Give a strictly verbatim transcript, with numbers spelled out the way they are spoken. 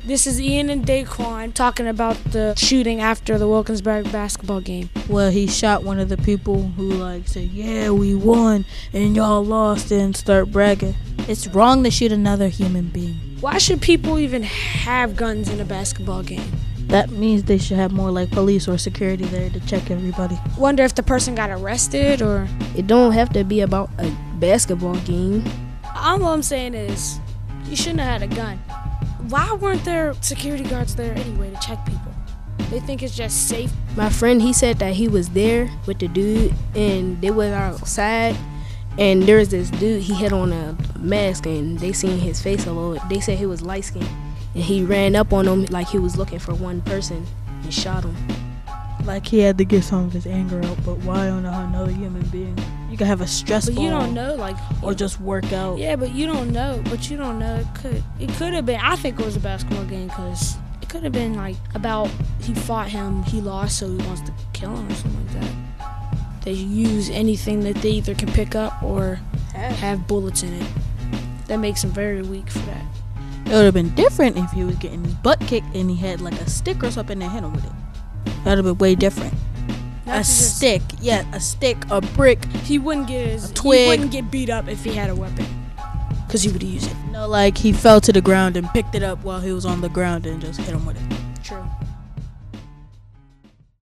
This is Ian and Daquan talking about the shooting after the Wilkinsburg basketball game. Well, he shot one of the people who like said, yeah, we won and y'all lost, and start bragging. It's wrong to shoot another human being. Why should people even have guns in a basketball game? That means they should have more like police or security there to check everybody. Wonder if the person got arrested or... It don't have to be about a basketball game. All I'm saying is, you shouldn't have had a gun. Why weren't there security guards there anyway to check people? They think it's just safe. My friend, he said that he was there with the dude and they were outside, and there was this dude, he had on a mask and they seen his face a little. They said he was light skinned, and he ran up on him like he was looking for one person and shot him. Like he had to get some of his anger out, but why on another human being? You can have a stress But ball, you don't know, like... or just work out. Yeah, but you don't know. But you don't know. It could It could have been... I think it was a basketball game because it could have been, like, about he fought him, he lost, so he wants to kill him or something like that. They use anything that they either can pick up or have bullets in it. That makes him very weak for that. It would have been different if he was getting his butt kicked and he had, like, a stick or something to hit him with it. That would have been way different. Not a just- stick, yeah, a stick, a brick. He wouldn't get his... A twig. He wouldn't get beat up if he had a weapon because he would use it. You know, like he fell to the ground and picked it up while he was on the ground and just hit him with it.